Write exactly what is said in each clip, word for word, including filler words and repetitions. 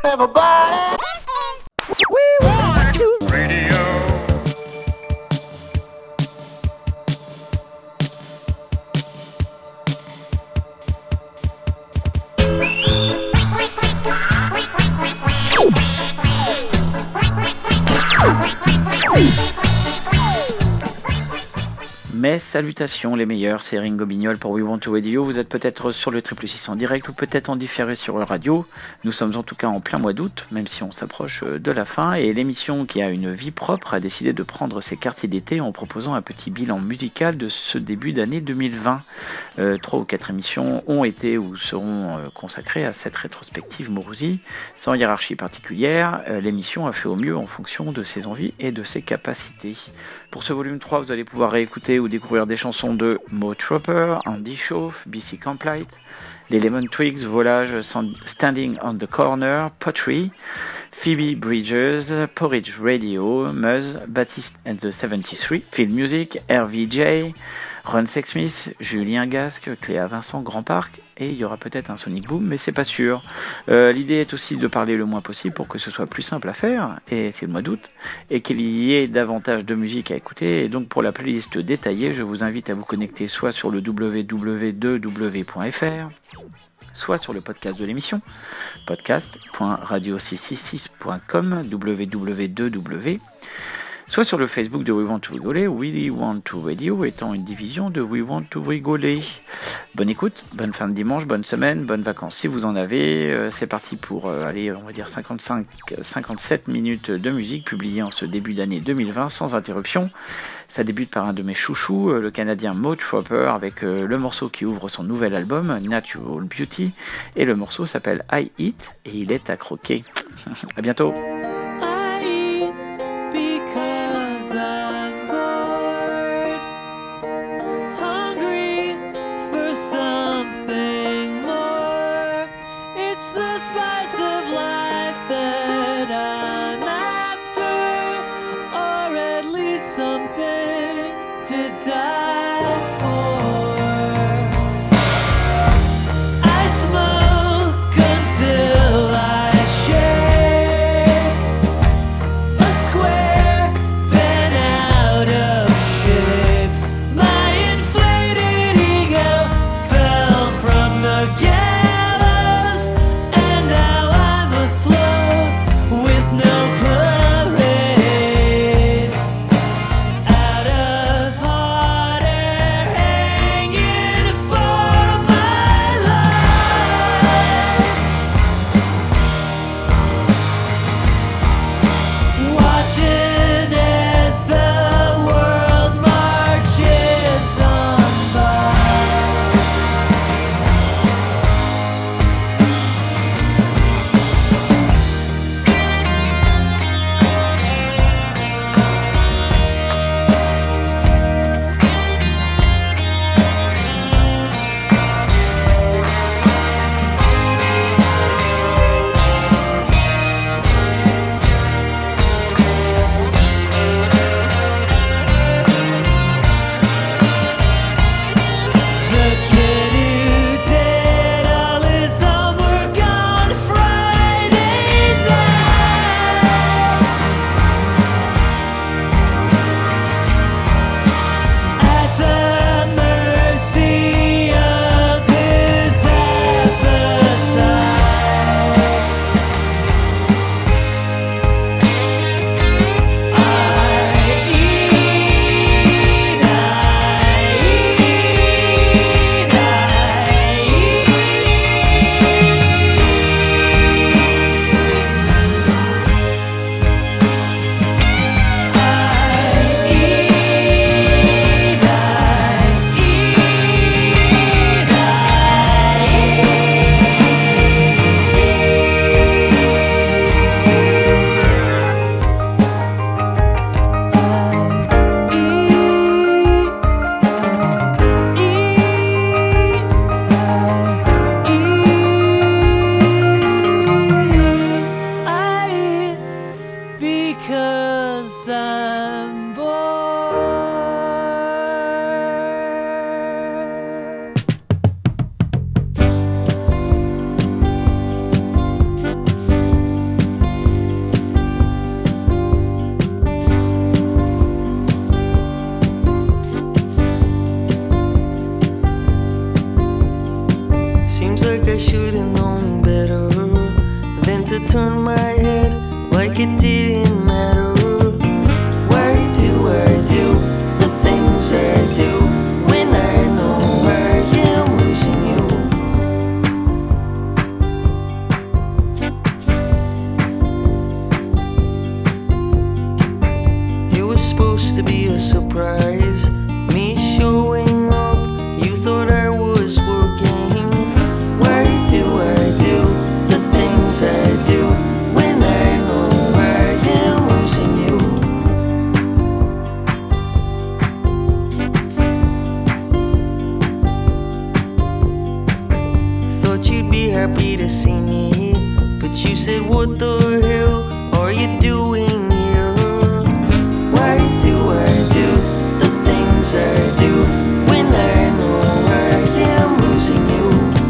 Everybody, we want to radio. Mes salutations les meilleurs, c'est Ringo Bignol pour We Want to Radio. Vous êtes peut-être sur le triple six en direct ou peut-être en différé sur le radio. Nous sommes en tout cas en plein mois d'août, même si on s'approche de la fin. Et l'émission qui a une vie propre a décidé de prendre ses quartiers d'été en proposant un petit bilan musical de ce début d'année deux mille vingt. Euh, trois ou quatre émissions ont été ou seront euh, consacrées à cette rétrospective Mourouzi. Sans hiérarchie particulière, euh, l'émission a fait au mieux en fonction de ses envies et de ses capacités. Pour ce volume trois, vous allez pouvoir réécouter ou découvrir des chansons de Mo Tropper, Andy Shauf, B C Camplight, les Lemon Twigs, Volage, Standing on the Corner, Pottery, Phoebe Bridgers, Porridge Radio, Muzz, Baptiste and the seventy-three, Field Music, R V J, Ron Sexsmith, Julien Gasque, Cléa Vincent, Grand Parc, et il y aura peut-être un Sonic Boom, mais c'est pas sûr. Euh, l'idée est aussi de parler le moins possible pour que ce soit plus simple à faire, et c'est le mois d'août, et qu'il y ait davantage de musique à écouter. Et donc pour la playlist détaillée, je vous invite à vous connecter soit sur le w w w point f r, soit sur le podcast de l'émission, podcast point radio six cent soixante-six point com, w w w, soit sur le Facebook de We Want to Rigoler, We Want to Radio étant une division de We Want to Rigoler. Bonne écoute, bonne fin de dimanche, bonne semaine, bonnes vacances si vous en avez. Euh, c'est parti pour, euh, allez, on va dire cinquante-cinq à cinquante-sept minutes de musique publiée en ce début d'année deux mille vingt sans interruption. Ça débute par un de mes chouchous, euh, le Canadien Mo Tropper, avec euh, le morceau qui ouvre son nouvel album, Natural Beauty, et le morceau s'appelle I Eat, et il est à croquer. À bientôt. Gallows, and now I'm a surprise. Me showing up, you thought I was working. Why do I do the things I do when I know I am losing you? Thought you'd be happy to see me, but you said, what the hell are you doing here? Why do I do the things I do when I know I am losing you?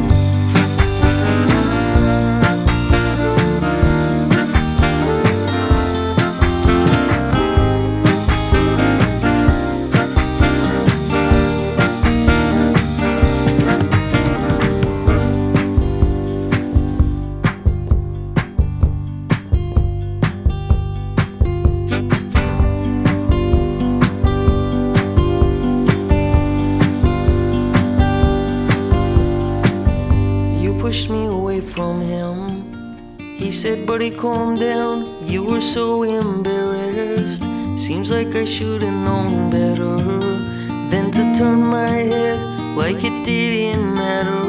Pushed me away from him. He said, buddy, calm down. You were so embarrassed. Seems like I should've known better than to turn my head like it didn't matter.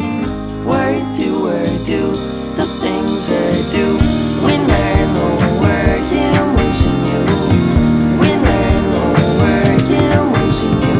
Why do I do the things I do when I know I am losing you? When I know I am losing you.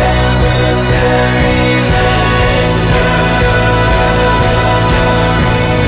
Cemetery next door.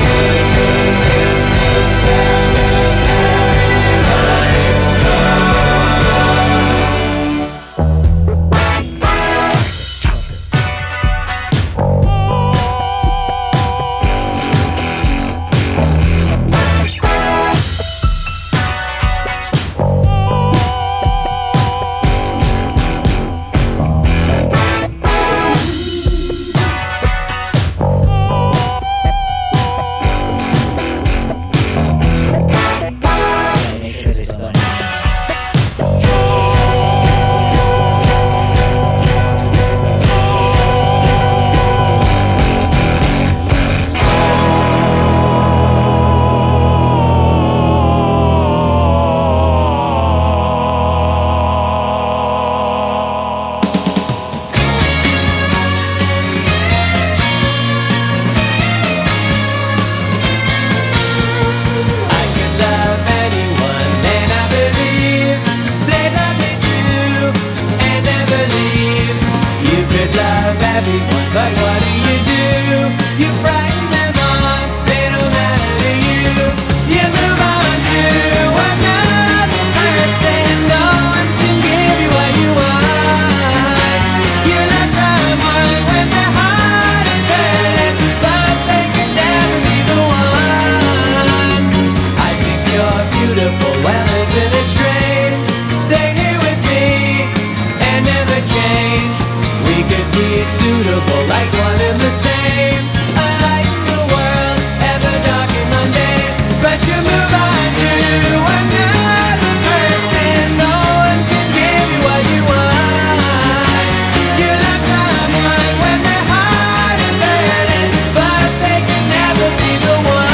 suitable, like one and the same. A light in the world, ever dark and mundane. But you move on to another person. No one can give you what you want. You love someone when their heart is hurting, but they can never be the one.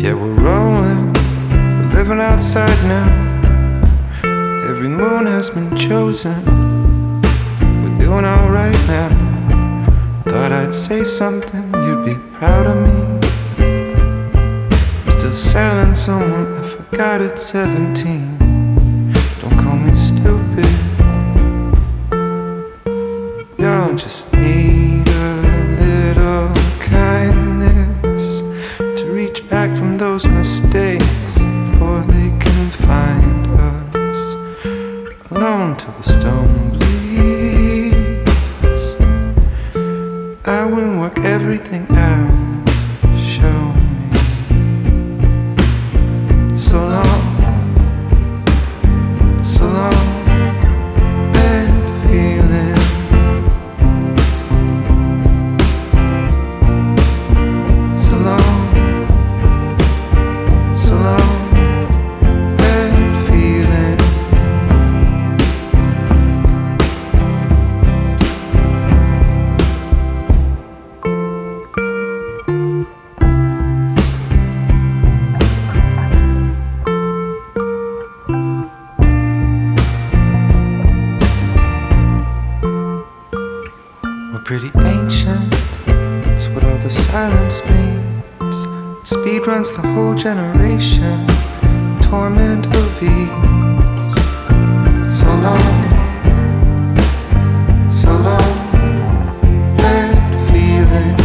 Yeah, we're rolling, we're living outside now. Every moon has been chosen. We're doing alright now. Thought I'd say something, you'd be proud of me. I'm still selling someone I forgot at seventeen. Don't call me stupid. Y'all just need a little kindness to reach back from those mistakes before they can find us. Alone till the stone bleeds. I will work everything out. Show me. So long, so long, bad feeling. So long, so long, bad feeling. We're pretty ancient, that's what all the silence means. Speed runs the whole generation, torment of ease. So long, so long, bad feeling.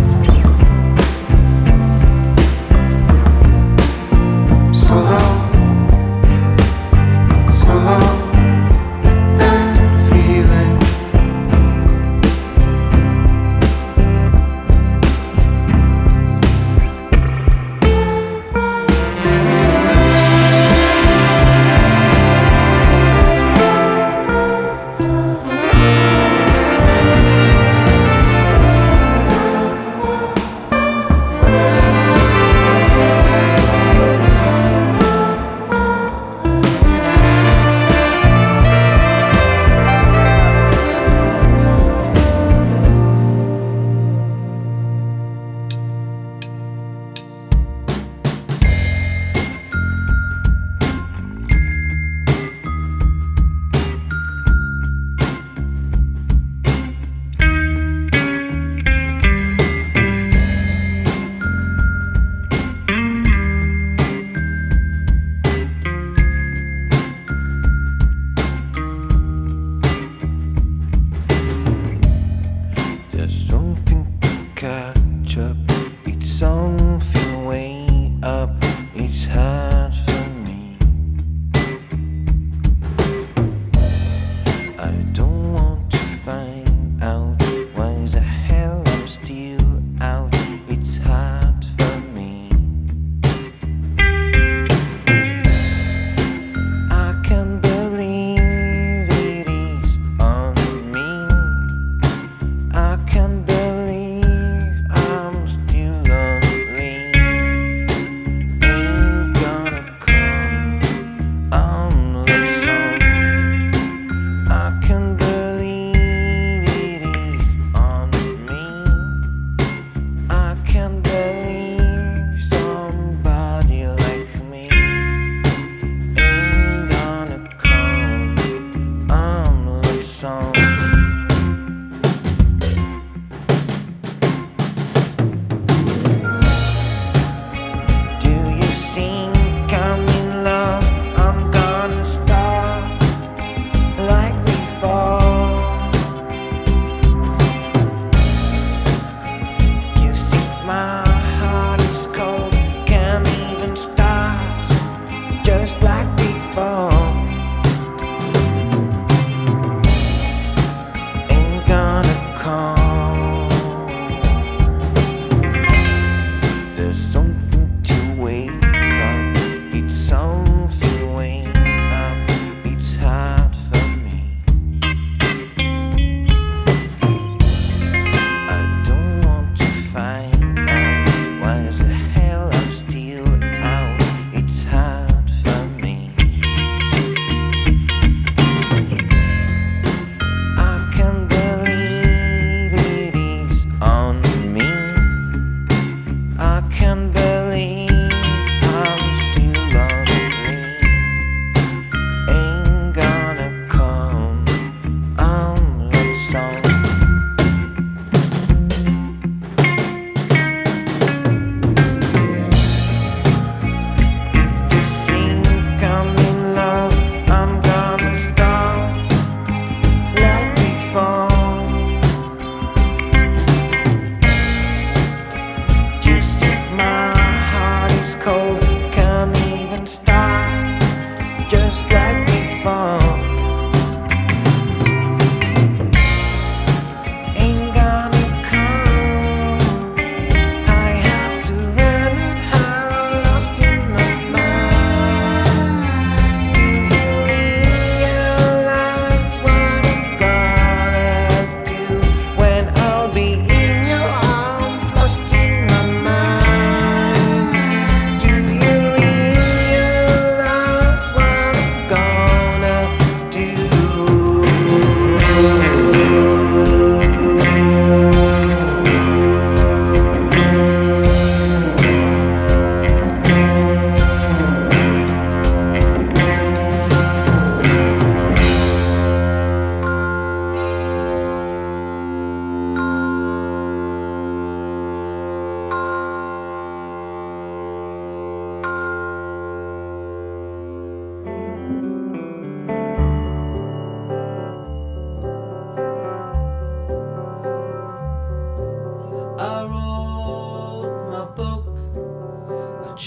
So long, so long, bad feeling. There's something to catch up. It's something way up. It's hard for me. I don't want to find out why the hell I'm still out. It's hard for me. I can't believe it is on me. I can't believe I'm still lonely. Ain't gonna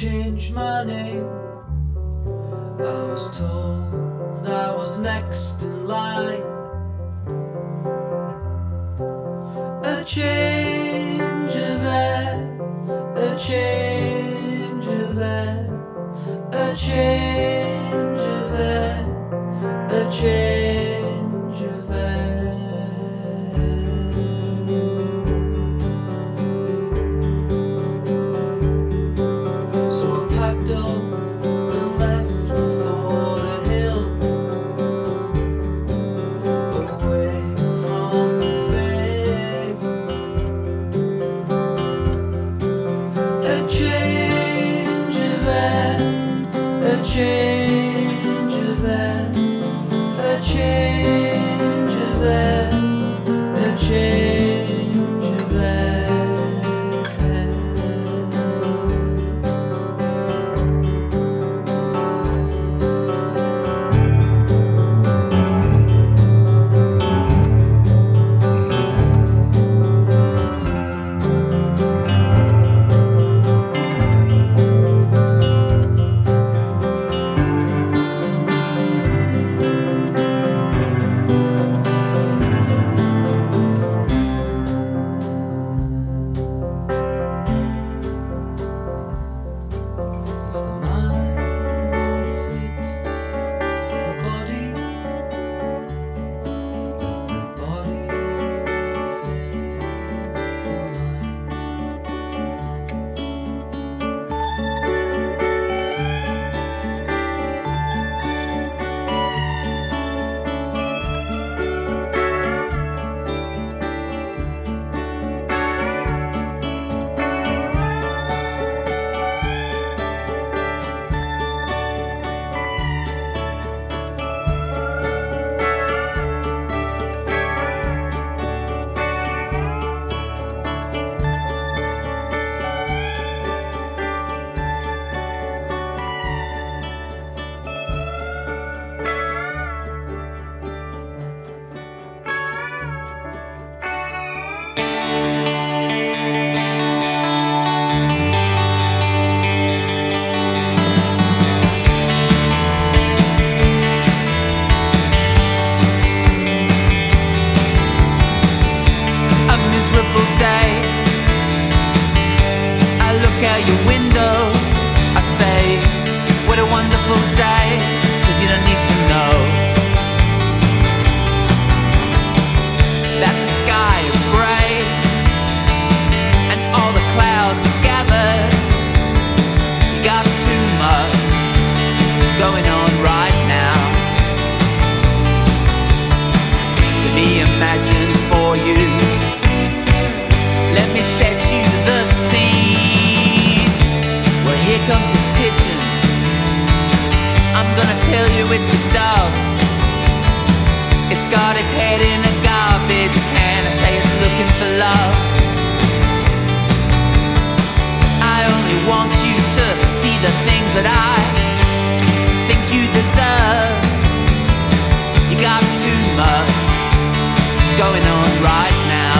changed my name. I was told I was next in line. A change of air, a change of air, a change of air, a change of air. So I packed up and left for the hills, away from the fame. A change of air, a change of air, a change of air, a change of air. Is the mind fit the body? Let the body fit the mind. A miserable day. I look out your window. I say, what a wonderful day. 'Cause you don't need to know that the sky is grey and all the clouds are gathered. You got too much going on right now. Let me imagine for you. Let me set you the scene. Well, here comes this pigeon. I'm gonna tell you it's a dove. It's got its head in a garbage can. I say it's looking for love. I only want you to see the things that I think you deserve. You got too much going on right now.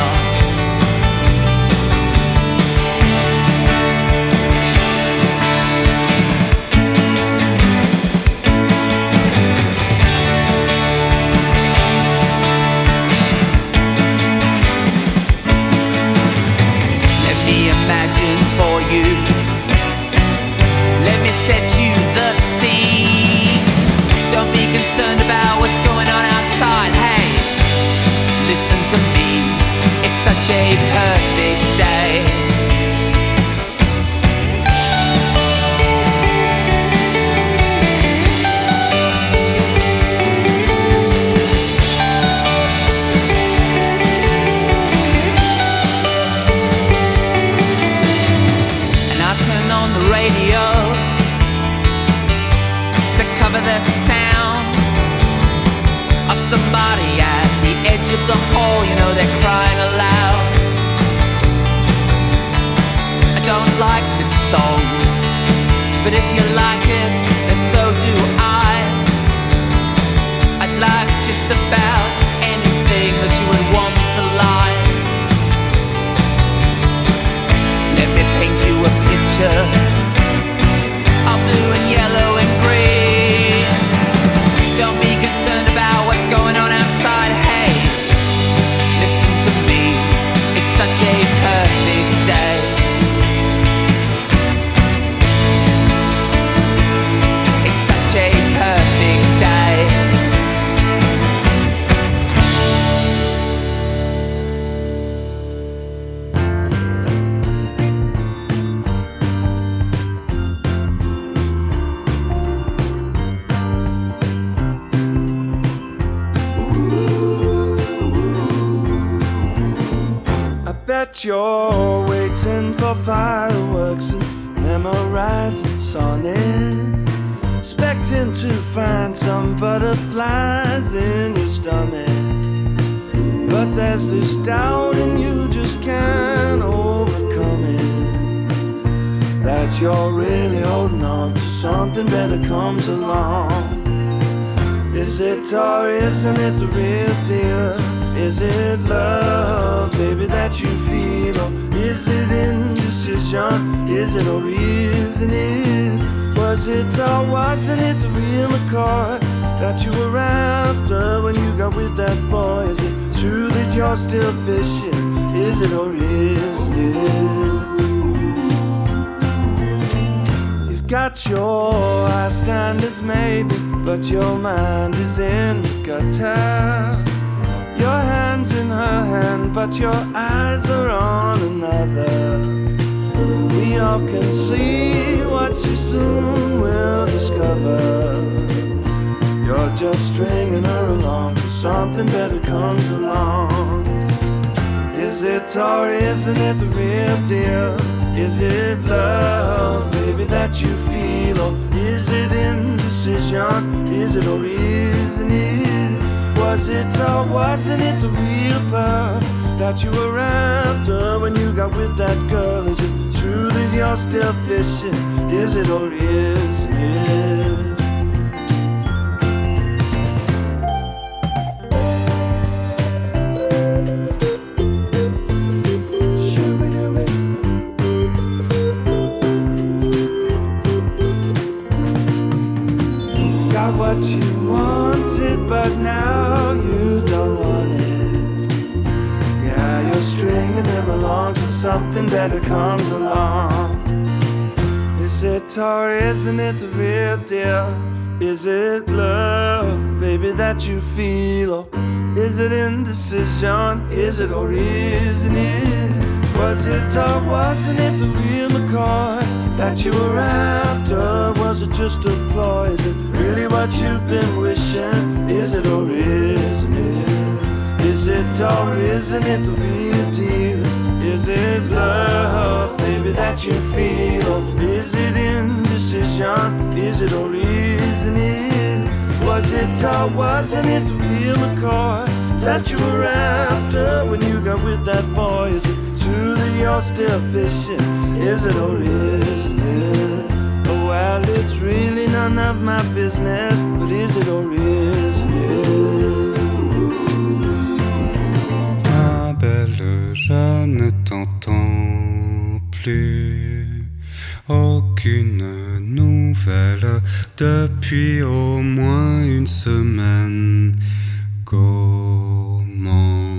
Let me imagine for you. Let me set you the scene. Don't be concerned about what's going on outside. Hey, listen to me. It's such a perfect day. And I turn on the radio to cover the sound of somebody at the edge of the hall. You know they're crying aloud. that you're waiting for fireworks and memorizing sonnets, expecting to find some butterflies in your stomach. But there's this doubt and you just can't overcome it, that you're really holding on to something better comes along. Is it or isn't it the real deal? Is it love, baby, that you feel? Or is it indecision? Is it or isn't it? Was it or wasn't it the real McCoy that you were after when you got with that boy? Is it true that you're still fishing? Is it or isn't it? You've got your high standards maybe, but your mind is in the gutter. Your hand's in her hand, but your eyes are on another. We all can see what she soon will discover. You're just stringing her along till something better comes along. Is it or isn't it the real deal? Is it love, baby, that you feel? Or is it indecision? Is it or isn't it? Was it or wasn't it the real pearl that you were after when you got with that girl? Is it true that you're still fishing? Is it or isn't it? Got what you wanted, but now you don't want it. Yeah, you're stringing him along till something better comes along. Is it or isn't it the real deal? Is it love, baby, that you feel? Or is it indecision? Is it or isn't it? Was it or wasn't it the real McCoy that you were after? Was it just a ploy? Is it really what you've been wishing? Is it or isn't it? Is it or isn't it the real deal? Is it love, baby, that you feel? Or is it indecision? Is it or isn't it? Was it or wasn't it the real McCoy that you were after when you got with that boy? Is it true that you're still fishing? Is it or isn't it? Oh, well, it's really none of my business, but is it or isn't it? Ma belle, je ne t'entends plus. Aucune nouvelle depuis au moins une semaine. Comment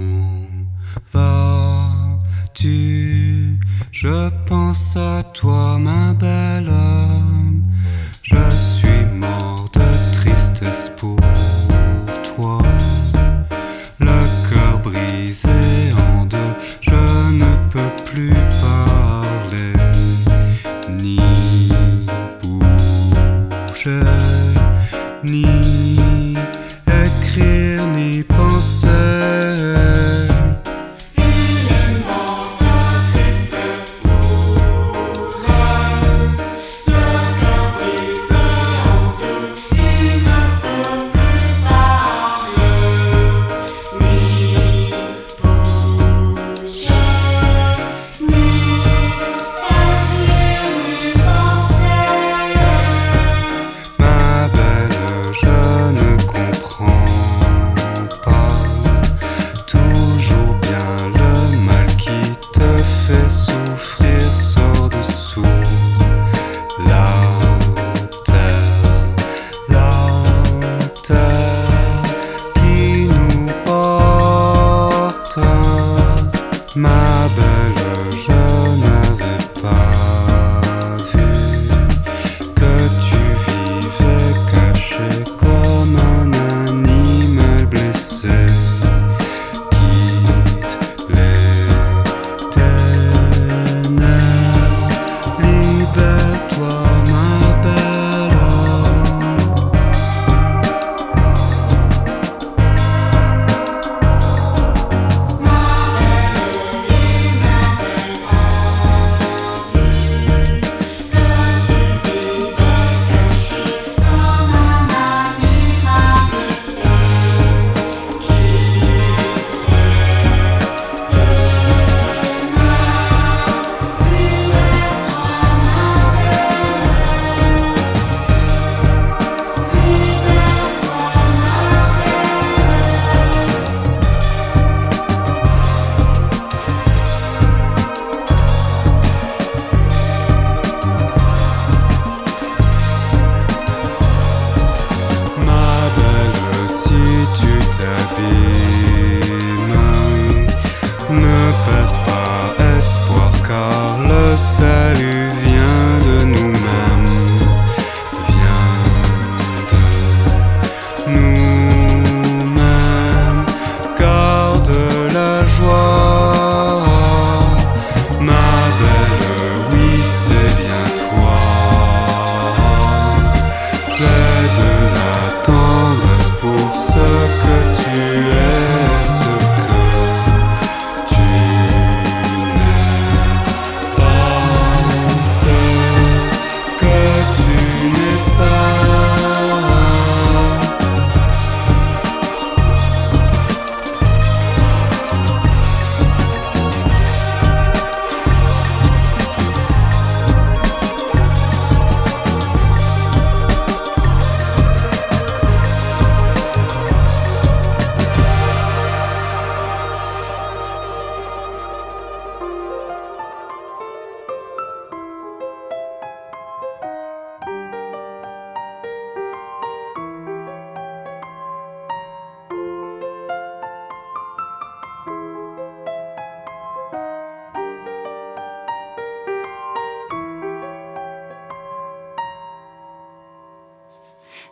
vas-tu? Je pense à toi, ma belle. Je suis mort de tristesse pour toi. Le cœur brisé en deux, je ne peux plus parler, ni bouger, ni écrire, ni penser. Il est mort de tristesse pour elle. Le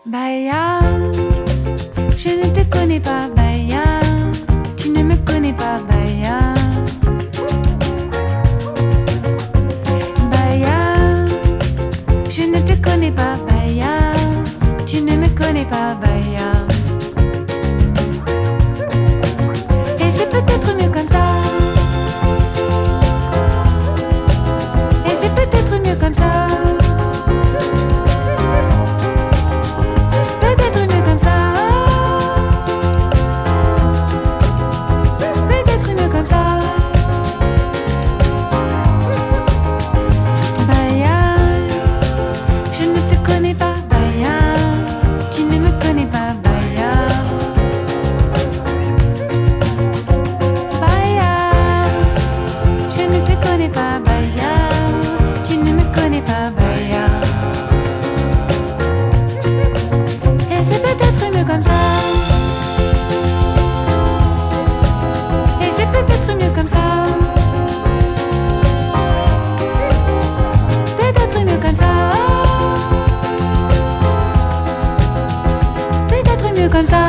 Baya, je ne te connais pas, Baya. Tu ne me connais pas, Baya. Baya, je ne te connais pas, Baya. Tu ne me connais pas, Baya. Et c'est peut-être mieux comme ça. Et c'est peut-être mieux comme ça. Peut-être mieux comme ça. Peut-être mieux comme ça. Baya, je ne te connais pas, Baya. Tu ne me connais pas, Baya. Baya, je ne te connais pas, Baya. Tu ne me connais pas, Baya. Et c'est peut-être mieux comme ça. Et c'est peut-être mieux comme ça. Peut-être mieux comme ça. Peut-être mieux comme ça.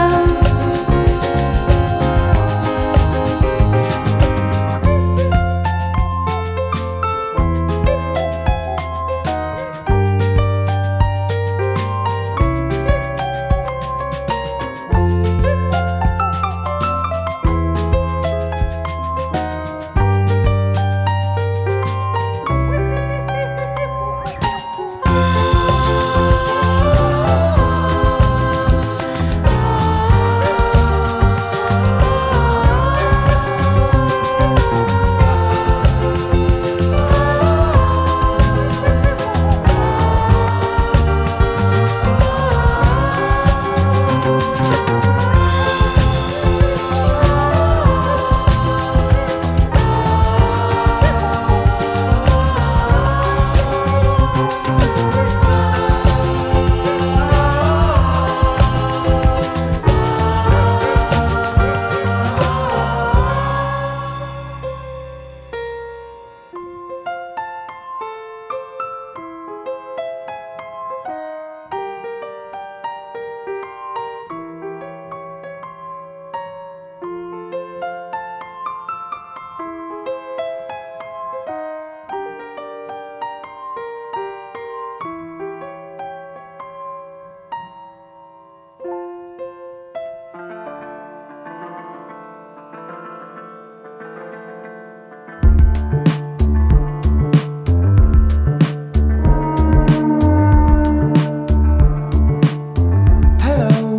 Hello,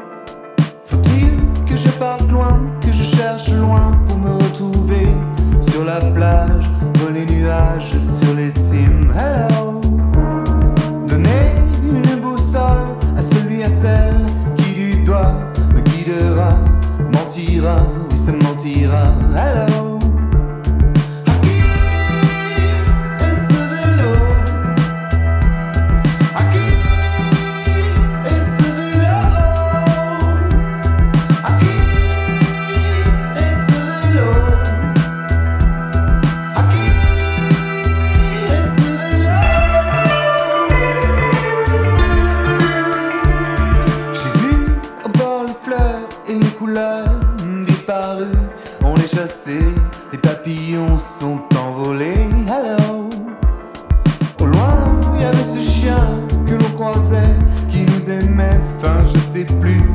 faut-il que je parte loin, que je cherche loin pour me retrouver sur la plage, dans les nuages, sur les cimes. Hello, donnez une boussole à celui, à celle qui du doigt me guidera, mentira, oui ça mentira. Hello. Les papillons sont envolés. Hello. Au loin, il y avait ce chien que l'on croisait, qui nous aimait. Enfin, je sais plus.